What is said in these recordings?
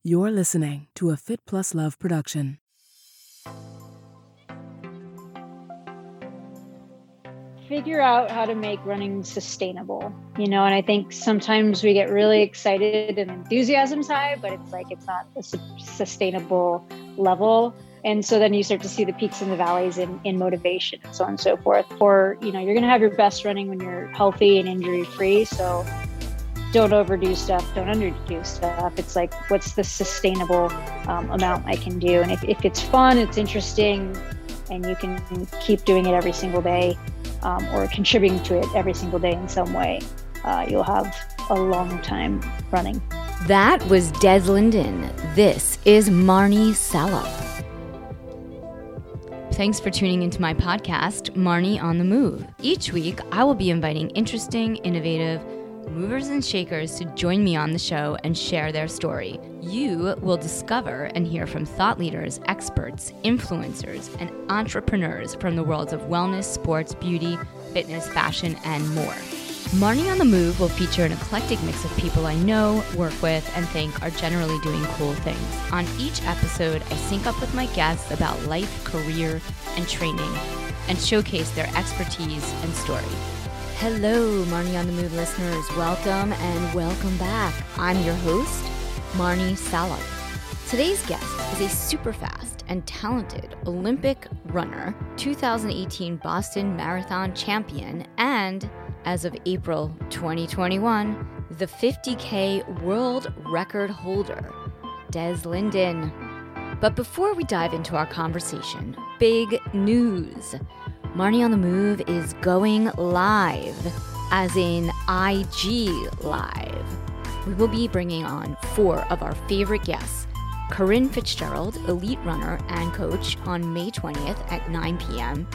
You're listening to a Fit Plus Love production. Figure out how to make running sustainable, and I think sometimes we get really excited and enthusiasm's high, but it's not a sustainable level. And so then you start to see the peaks and the valleys in motivation and so on and so forth. Or, you're going to have your best running when you're healthy and injury free. So don't overdo stuff, don't underdo stuff. It's like, what's the sustainable amount I can do? And if it's fun, it's interesting, and you can keep doing it every single day, or contributing to it every single day in some way, you'll have a long time running. That was Des Linden. This is Marnie Salop. Thanks for tuning into my podcast, Marnie on the Move. Each week, I will be inviting interesting, innovative movers and shakers to join me on the show and share their story. You will discover and hear from thought leaders, experts, influencers, and entrepreneurs from the worlds of wellness, sports, beauty, fitness, fashion, and more. Marnie on the Move will feature an eclectic mix of people I know, work with, and think are generally doing cool things. On each episode, I sync up with my guests about life, career, and training, and showcase their expertise and story. Hello, Marnie on the Move listeners. Welcome and welcome back. I'm your host, Marnie Salop. Today's guest is a super fast and talented Olympic runner, 2018 Boston Marathon champion, and, as of April 2021, the 50K world record holder, Des Linden. But before we dive into our conversation, big news. Marnie on the Move is going live, as in IG Live. We will be bringing on 4 of our favorite guests: Corinne Fitzgerald, elite runner and coach, on May 20th at 9 p.m.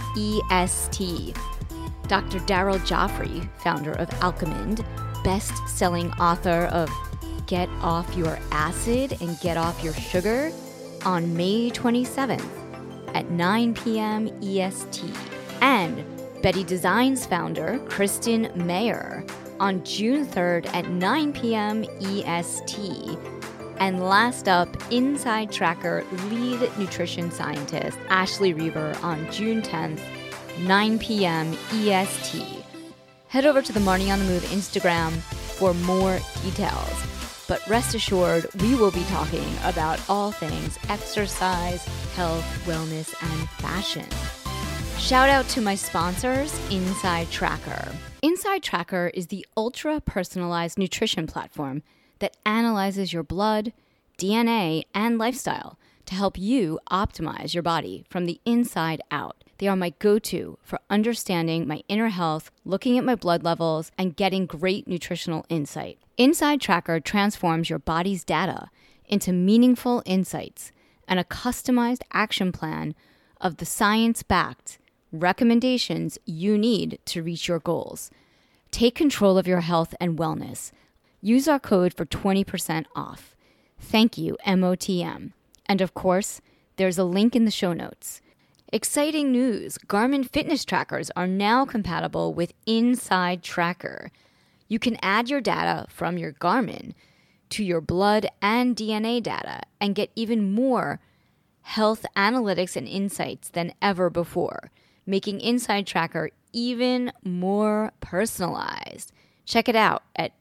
EST. Dr. Daryl Joffrey, founder of Alchemind, best-selling author of Get Off Your Acid and Get Off Your Sugar, on May 27th at 9 p.m. EST. And Betty Designs founder, Kristen Mayer, on June 3rd at 9 p.m. EST. And last up, Inside Tracker lead nutrition scientist, Ashley Reber, on June 10th, 9 p.m. EST. Head over to the Marnie on the Move Instagram for more details. But rest assured, we will be talking about all things exercise, health, wellness, and fashion. Shout out to my sponsors, Inside Tracker. Inside Tracker is the ultra-personalized nutrition platform that analyzes your blood, DNA, and lifestyle to help you optimize your body from the inside out. They are my go-to for understanding my inner health, looking at my blood levels, and getting great nutritional insight. Inside Tracker transforms your body's data into meaningful insights and a customized action plan of the science-backed recommendations you need to reach your goals. Take control of your health and wellness. Use our code for 20% off. Thank you, MOTM. And of course, there's a link in the show notes. Exciting news! Garmin fitness trackers are now compatible with Inside Tracker. You can add your data from your Garmin to your blood and DNA data and get even more health analytics and insights than ever before, making Inside Tracker even more personalized. Check it out at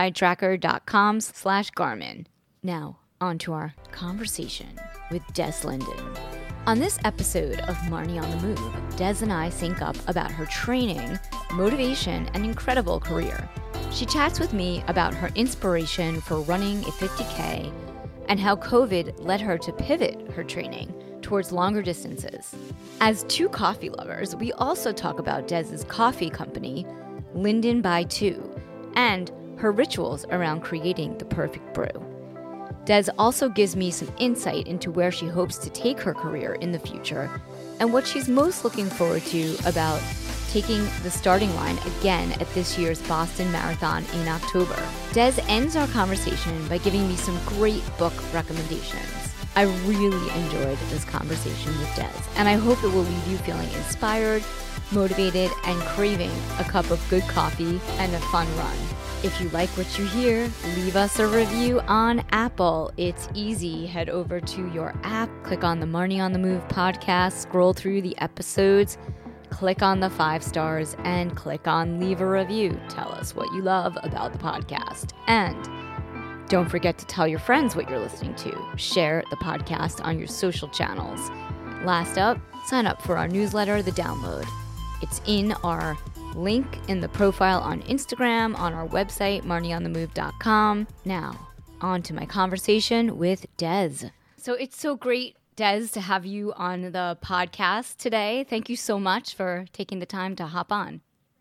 insidetracker.com/Garmin. Now, on to our conversation with Des Linden. On this episode of Marnie on the Move, Des and I sync up about her training, motivation, and incredible career. She chats with me about her inspiration for running a 50K and how COVID led her to pivot her training towards longer distances. As 2 coffee lovers, we also talk about Des's coffee company, Linden by 2, and her rituals around creating the perfect brew. Des also gives me some insight into where she hopes to take her career in the future and what she's most looking forward to about taking the starting line again at this year's Boston Marathon in October. Des ends our conversation by giving me some great book recommendations. I really enjoyed this conversation with Des, and I hope it will leave you feeling inspired, motivated, and craving a cup of good coffee and a fun run. If you like what you hear, leave us a review on Apple. It's easy. Head over to your app, click on the Marnie on the Move podcast, scroll through the episodes, click on the 5 stars, and click on leave a review. Tell us what you love about the podcast. And don't forget to tell your friends what you're listening to. Share the podcast on your social channels. Last up, sign up for our newsletter, The Download. It's in our link in the profile on Instagram, on our website, marnieonthemove.com. Now, on to my conversation with Des. So it's so great, Des, to have you on the podcast today. Thank you so much for taking the time to hop on.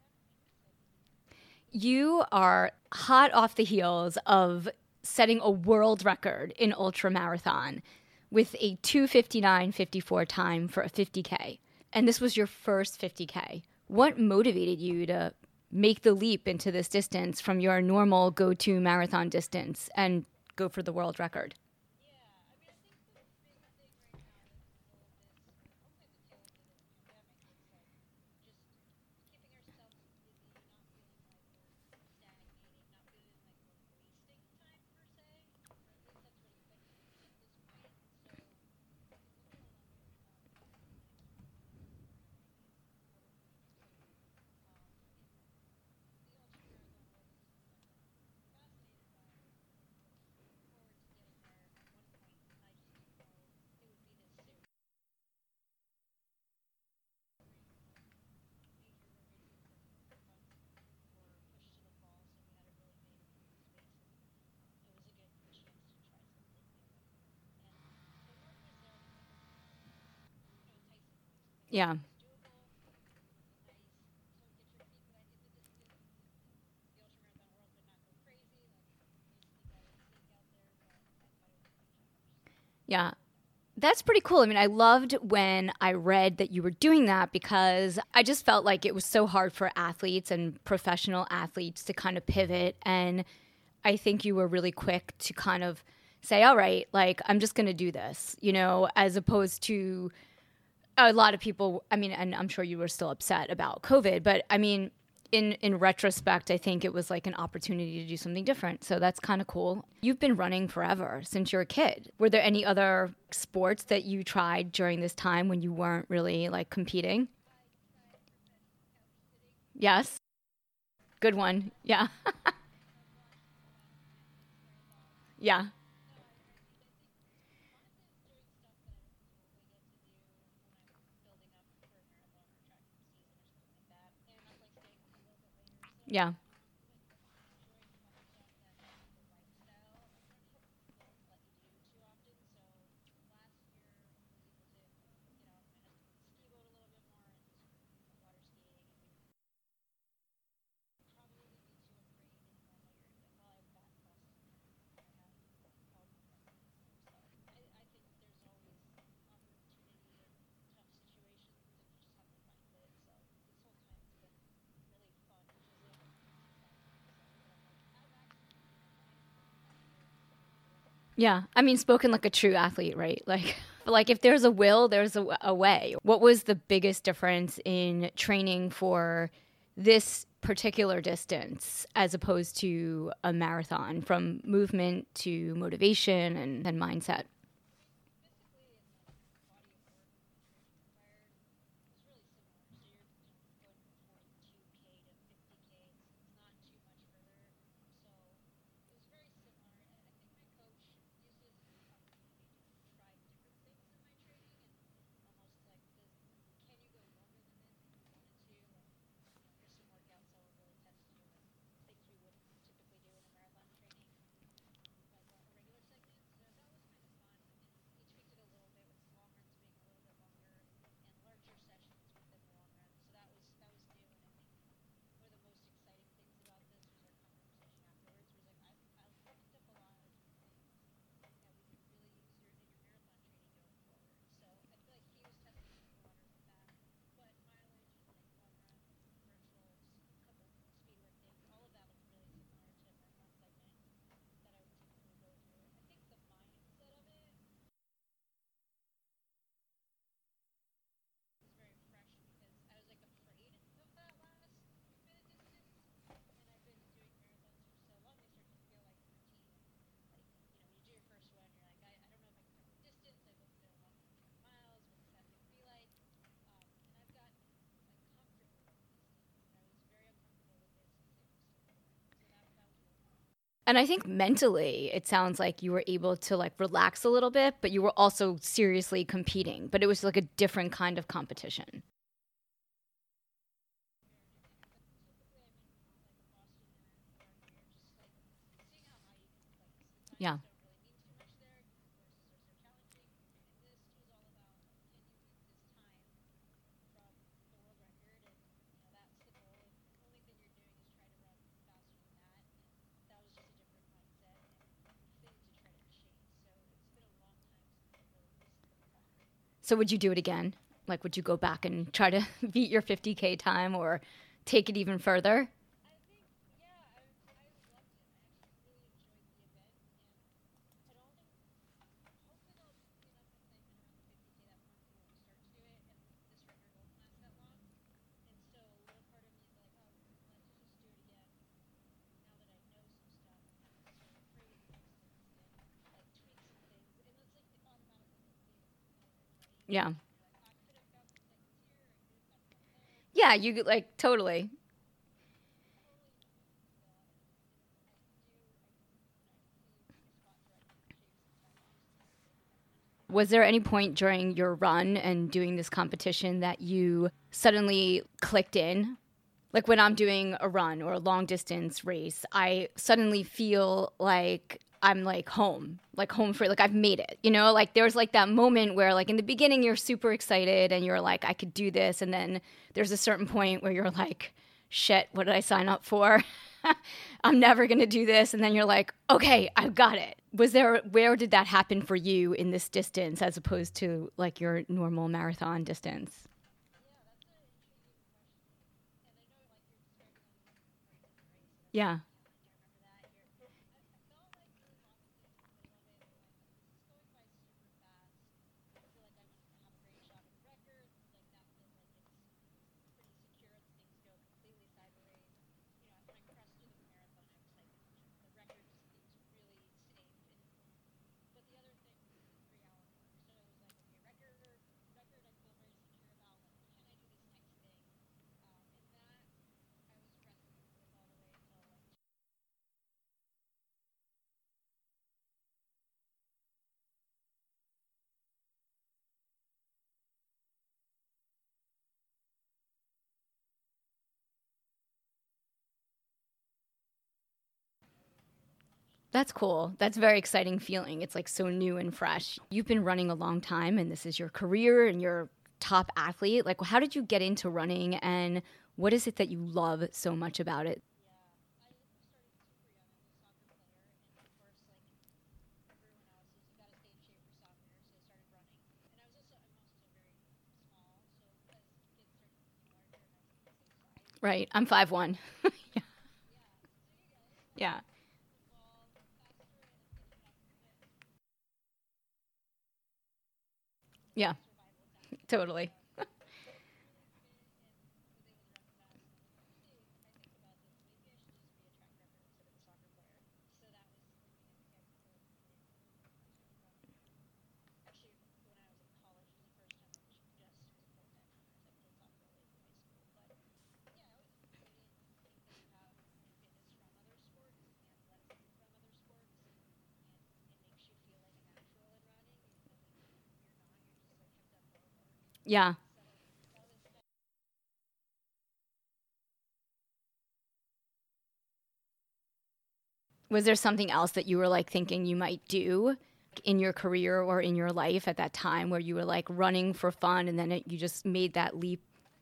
You are hot off the heels of setting a world record in ultramarathon with a 2:59:54 time for a 50K. And this was your first 50K. What motivated you to make the leap into this distance from your normal go-to marathon distance and go for the world record? Yeah. Yeah. That's pretty cool. I mean, I loved when I read that you were doing that because I just felt like it was so hard for athletes and professional athletes to kind of pivot. And I think you were really quick to kind of say, all right, like, I'm just going to do this, you know, as opposed to a lot of people. I mean, and I'm sure you were still upset about COVID, but I mean, in retrospect, I think it was like an opportunity to do something different. So that's kind of cool. You've been running forever since you're a kid. Were there any other sports that you tried during this time when you weren't really like competing? Yes. Good one. Yeah. Yeah. Yeah. Yeah. I mean, spoken like a true athlete, right? Like if there's a will, there's a way. What was the biggest difference in training for this particular distance as opposed to a marathon, from movement to motivation and mindset? And I think mentally, it sounds like you were able to like relax a little bit, but you were also seriously competing. But it was like a different kind of competition. Yeah. So would you do it again? Like, would you go back and try to beat your 50K time or take it even further? Yeah. Yeah, you like totally. Was there any point during your run and doing this competition that you suddenly clicked in? Like when I'm doing a run or a long distance race, I suddenly feel like I'm like home free, like I've made it. You know, like there's like that moment where like in the beginning you're super excited and you're like, I could do this. And then there's a certain point where you're like, shit, what did I sign up for? I'm never going to do this. And then you're like, okay, I've got it. Where did that happen for you in this distance as opposed to like your normal marathon distance? Yeah. That's cool. That's a very exciting feeling. It's like so new and fresh. You've been running a long time and this is your career and you're a top athlete. Like how did you get into running and what is it that you love so much about it? Right. I'm 5'1". Yeah. Yeah. Yeah. Totally. Yeah. Was there something else that you were like thinking you might do in your career or in your life at that time where you were like running for fun and then you just made that leap?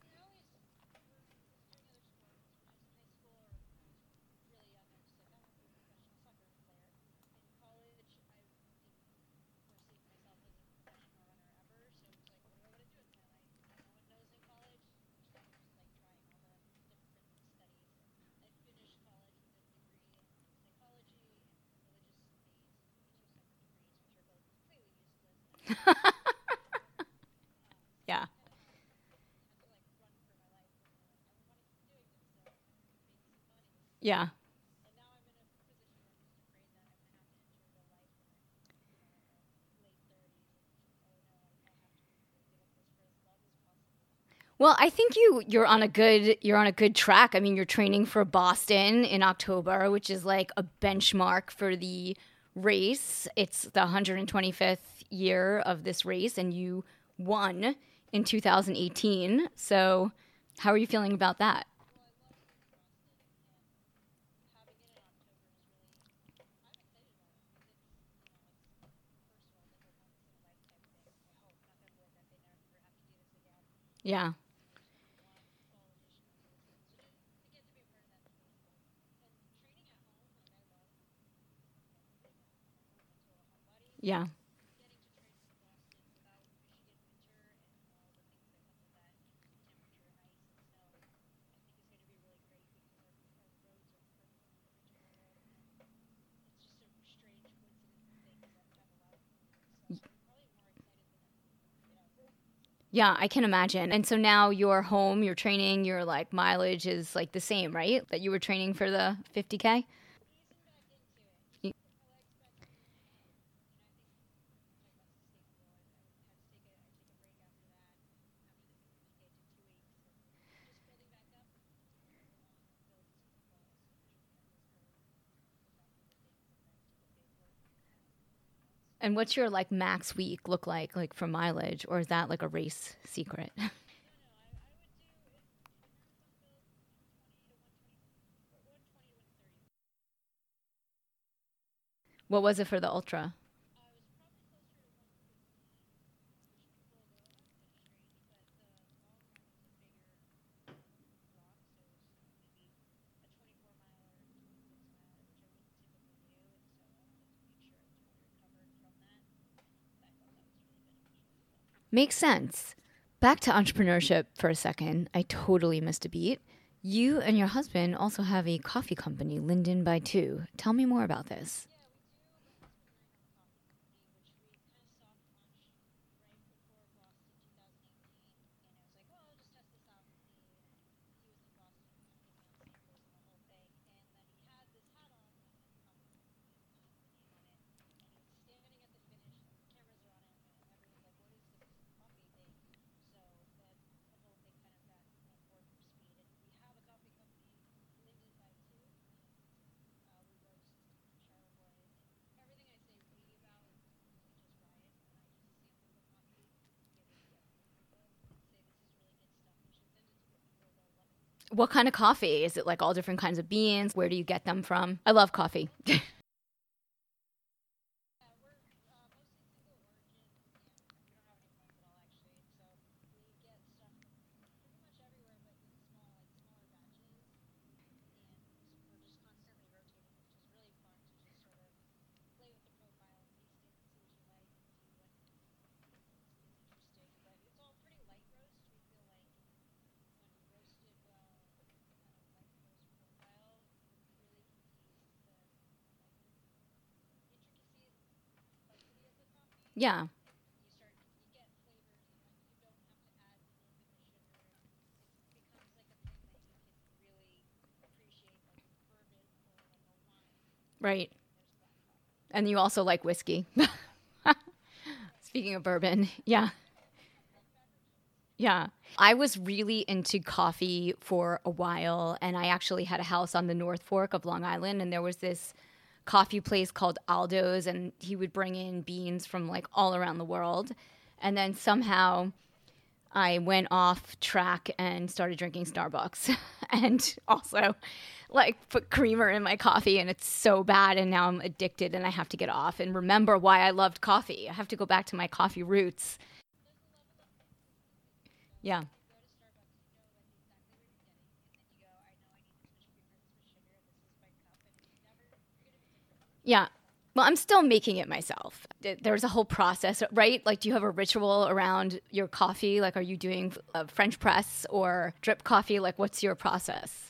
Yeah. Yeah. Well, I think you're on a good track. I mean, you're training for Boston in October, which is like a benchmark for the race. It's the 125th year of this race, and you won in 2018. So, how are you feeling about that? Yeah. Yeah. Yeah, I can imagine. And so now you're home, you're training, your like mileage is like the same, right? That you were training for the 50K? And what's your like max week look like for mileage, or is that like a race secret? What was it for the ultra? Makes sense. Back to entrepreneurship for a second. I totally missed a beat. You and your husband also have a coffee company, Linden by Two. Tell me more about this. What kind of coffee? Is it like all different kinds of beans? Where do you get them from? I love coffee. Yeah. Right. And you also like whiskey. Speaking of bourbon. Yeah. Yeah. I was really into coffee for a while, and I actually had a house on the North Fork of Long Island, and there was this coffee place called Aldo's, and he would bring in beans from like all around the world. And then somehow I went off track and started drinking Starbucks and also like put creamer in my coffee, and it's so bad, and now I'm addicted and I have to get off and remember why I loved coffee. I have to go back to my coffee roots. Yeah. Yeah. Well, I'm still making it myself. There's a whole process, right? Like, do you have a ritual around your coffee? Like, are you doing a French press or drip coffee? Like, what's your process?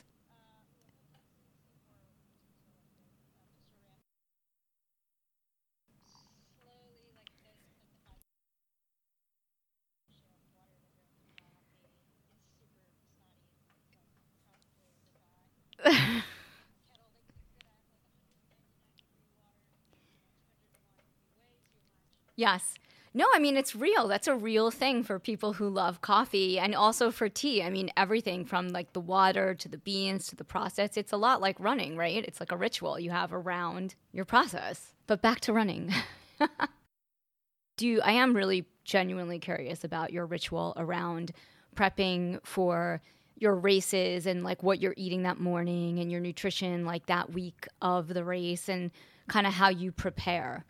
Yes. No, I mean, it's real. That's a real thing for people who love coffee and also for tea. I mean, everything from like the water to the beans to the process. It's a lot like running, right? It's like a ritual you have around your process. But back to running. I am really genuinely curious about your ritual around prepping for your races and like what you're eating that morning and your nutrition like that week of the race and kind of how you prepare.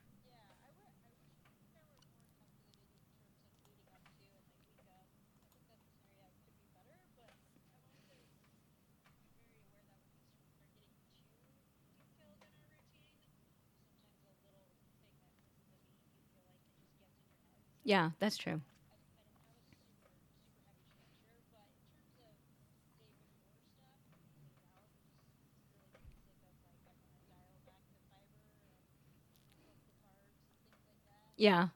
Yeah, that's true. Yeah.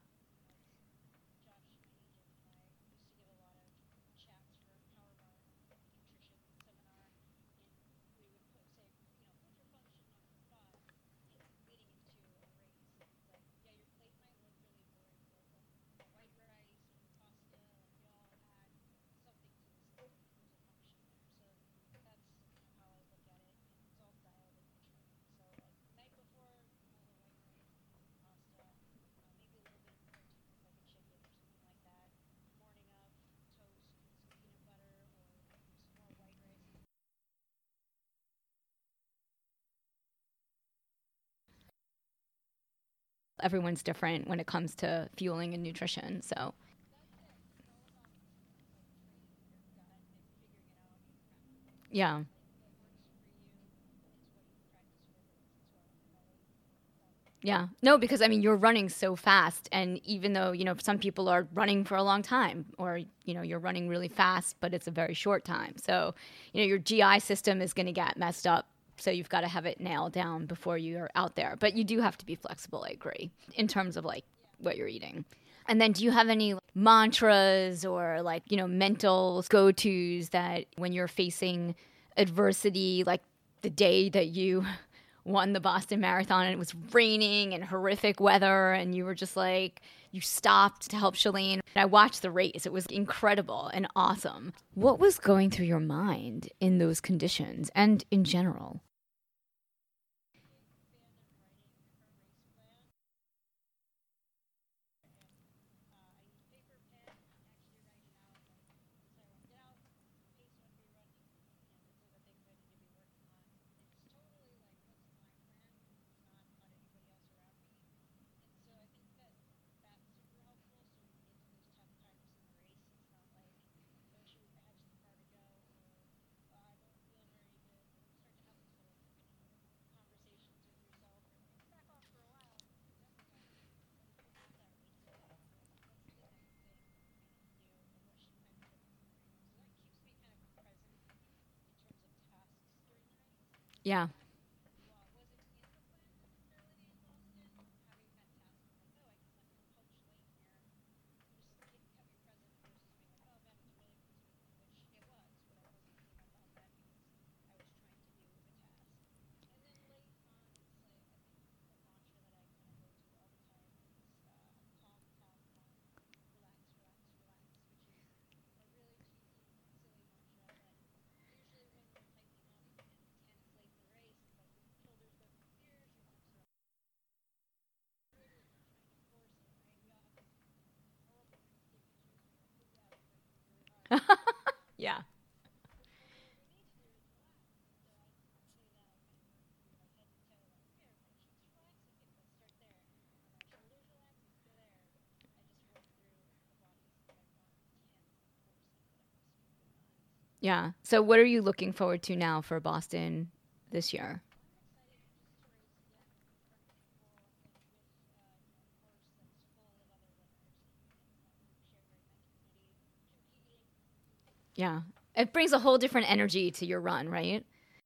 Everyone's different when it comes to fueling and nutrition. So, yeah. Yeah. No, because I mean, you're running so fast. And even though, some people are running for a long time or, you're running really fast, but it's a very short time. So, your GI system is going to get messed up. So you've got to have it nailed down before you're out there. But you do have to be flexible, I agree, in terms of like what you're eating. And then do you have any mantras or like, mental go-tos that when you're facing adversity, like the day that you won the Boston Marathon and it was raining and horrific weather and you were just like, you stopped to help Shalane. I watched the race. It was incredible and awesome. What was going through your mind in those conditions and in general? Yeah. Yeah. Yeah. So what are you looking forward to now for Boston this year? Yeah. It brings a whole different energy to your run, right?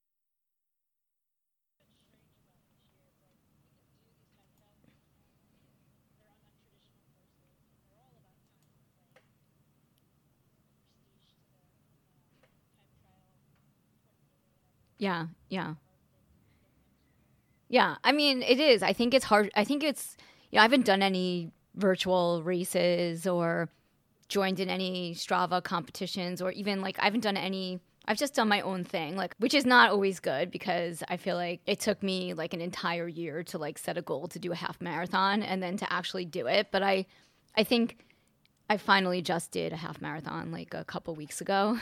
Yeah. Yeah. Yeah. I mean, it is. I think it's hard. I think it's, I haven't done any virtual races or joined in any Strava competitions, or even like I haven't done any. I've just done my own thing, like, which is not always good because I feel like it took me like an entire year to like set a goal to do a half marathon and then to actually do it. But I think I finally just did a half marathon like a couple weeks ago.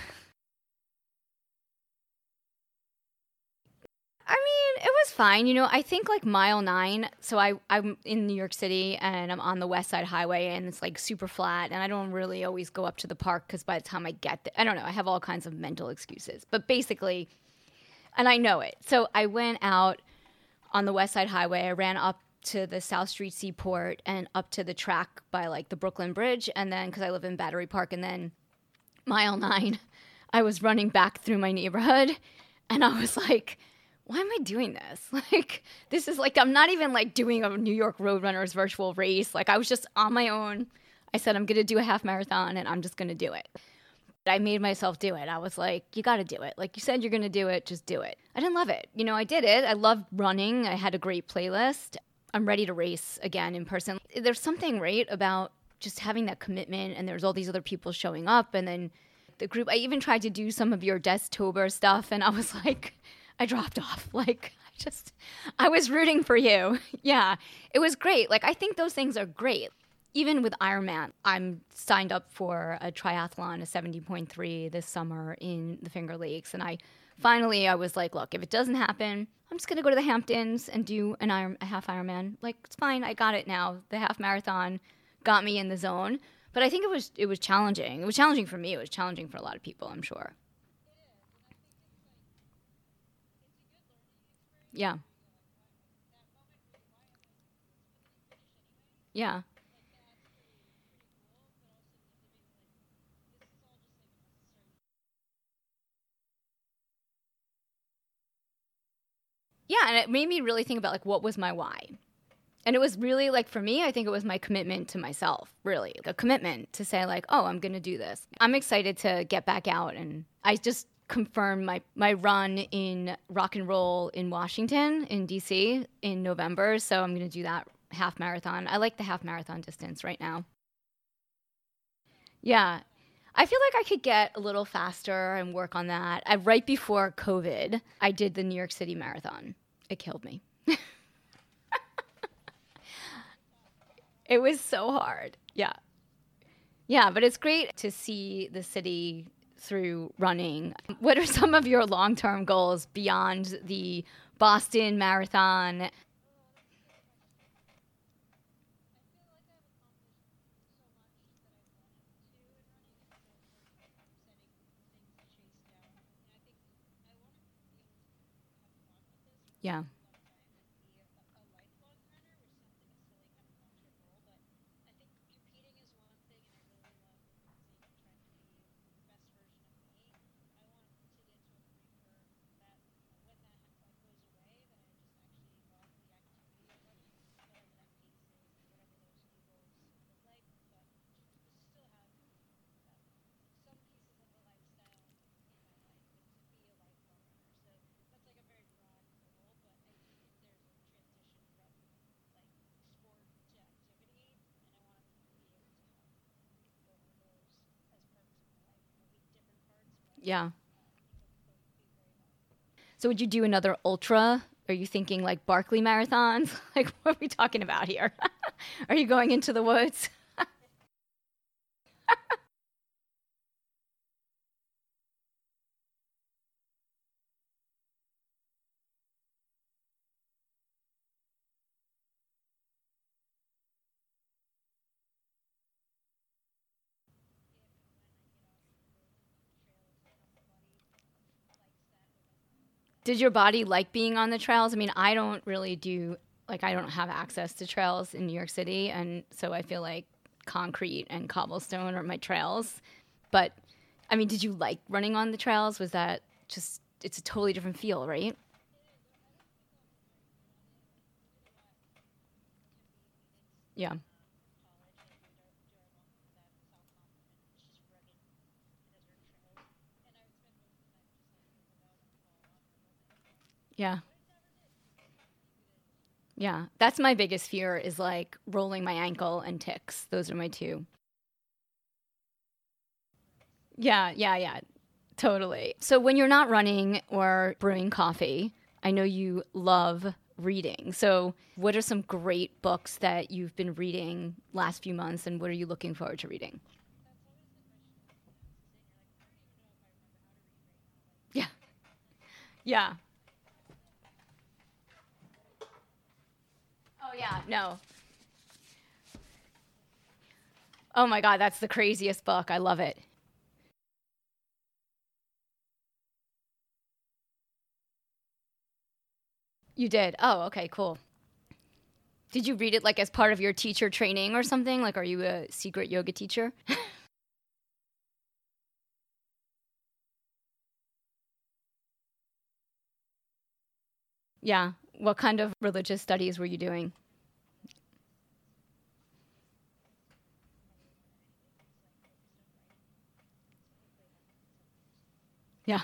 I mean, it was fine. You know, I think like mile 9. So I'm in New York City and I'm on the West Side Highway and it's like super flat. And I don't really always go up to the park because by the time I get there, I don't know, I have all kinds of mental excuses. But basically, and I know it. So I went out on the West Side Highway. I ran up to the South Street Seaport and up to the track by like the Brooklyn Bridge. And then because I live in Battery Park, and then mile 9, I was running back through my neighborhood and I was like, why am I doing this? Like, this is like, I'm not even like doing a New York Roadrunners virtual race. Like, I was just on my own. I said, I'm going to do a half marathon and I'm just going to do it. I made myself do it. I was like, you got to do it. Like you said, you're going to do it. Just do it. I didn't love it. You know, I did it. I loved running. I had a great playlist. I'm ready to race again in person. There's something right about just having that commitment, and there's all these other people showing up. And then the group, I even tried to do some of your Destober stuff and I was like, I dropped off. Like, I was rooting for you. Yeah, it was great. Like, I think those things are great. Even with Ironman, I'm signed up for a triathlon, a 70.3 this summer in the Finger Lakes. And I was like, look, if it doesn't happen, I'm just going to go to the Hamptons and do a half Ironman. Like, it's fine. I got it now. The half marathon got me in the zone. But I think it was challenging. It was challenging for me. It was challenging for a lot of people, I'm sure. Yeah. Yeah. Yeah, and it made me really think about like what was my why. And it was really like for me, I think it was my commitment to myself, really. Like a commitment to say like, "Oh, I'm going to do this." I'm excited to get back out, and I just confirmed my run in Rock and Roll in Washington in DC in November, so I'm going to do that half marathon. I like the half marathon distance right now. Yeah. I feel like I could get a little faster and work on that. Right before COVID, I did the New York City Marathon. It killed me. It was so hard. Yeah. Yeah, but it's great to see the city through running. What are some of your long-term goals beyond the Boston Marathon? Yeah. Yeah. So would you do another ultra? Are you thinking like Barkley marathons? Like, what are we talking about here? Are you going into the woods? Did your body like being on the trails? I mean, I don't really do, like, I don't have access to trails in New York City. And so I feel like concrete and cobblestone are my trails. But, I mean, did you like running on the trails? Was that just, it's a totally different feel, right? Yeah. Yeah. Yeah. That's my biggest fear is like rolling my ankle and ticks. Those are my two. Yeah. Totally. So when you're not running or brewing coffee, I know you love reading. So what are some great books that you've been reading last few months, and what are you looking forward to reading? Yeah. Oh, yeah. No. Oh, my God. That's the craziest book. I love it. You did? Oh, okay, cool. Did you read it like as part of your teacher training or something? Like, are you a secret yoga teacher? Yeah. What kind of religious studies were you doing? Yeah.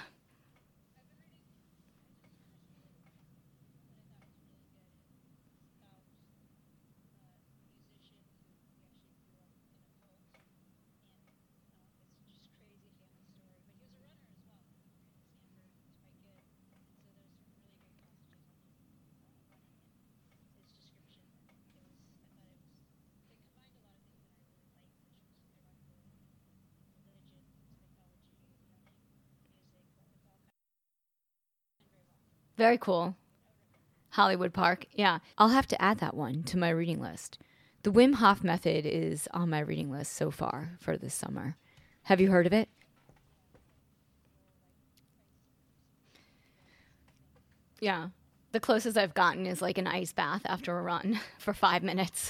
Very cool. Hollywood Park. Yeah. I'll have to add that one to my reading list. The Wim Hof method is on my reading list so far for this summer. Have you heard of it? Yeah. The closest I've gotten is like an ice bath after a run for 5 minutes.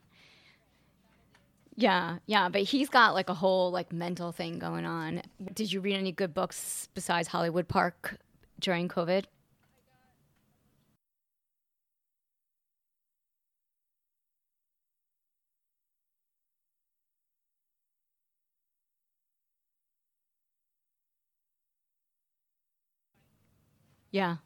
Yeah, but he's got like a whole like mental thing going on. Did you read any good books besides Hollywood Park during COVID? Yeah.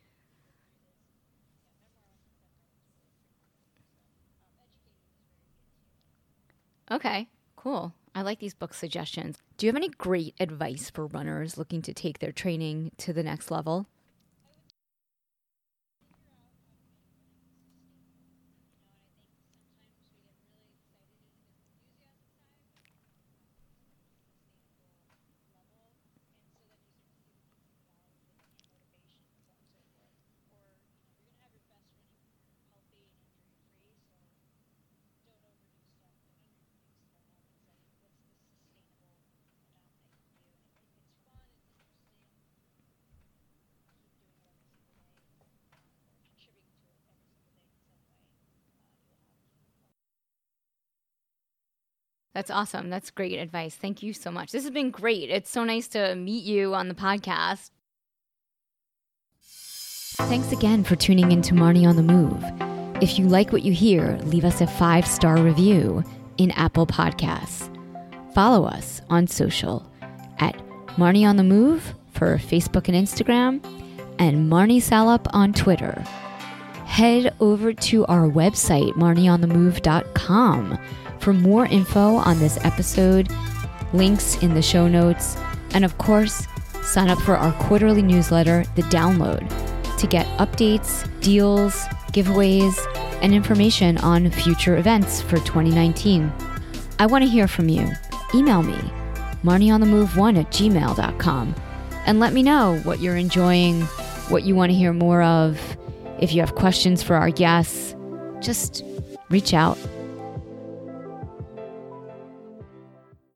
Okay, cool. I like these book suggestions. Do you have any great advice for runners looking to take their training to the next level? That's awesome. That's great advice. Thank you so much. This has been great. It's so nice to meet you on the podcast. Thanks again for tuning in to Marnie on the Move. If you like what you hear, leave us a 5-star review in Apple Podcasts. Follow us on social at Marnie on the Move for Facebook and Instagram, and Marnie Salup on Twitter. Head over to our website, marnieonthemove.com, for more info on this episode, links in the show notes, and of course, sign up for our quarterly newsletter, The Download, to get updates, deals, giveaways, and information on future events for 2019. I want to hear from you. Email me, marnieonthemove1@gmail.com, and let me know what you're enjoying, what you want to hear more of. If you have questions for our guests, just reach out.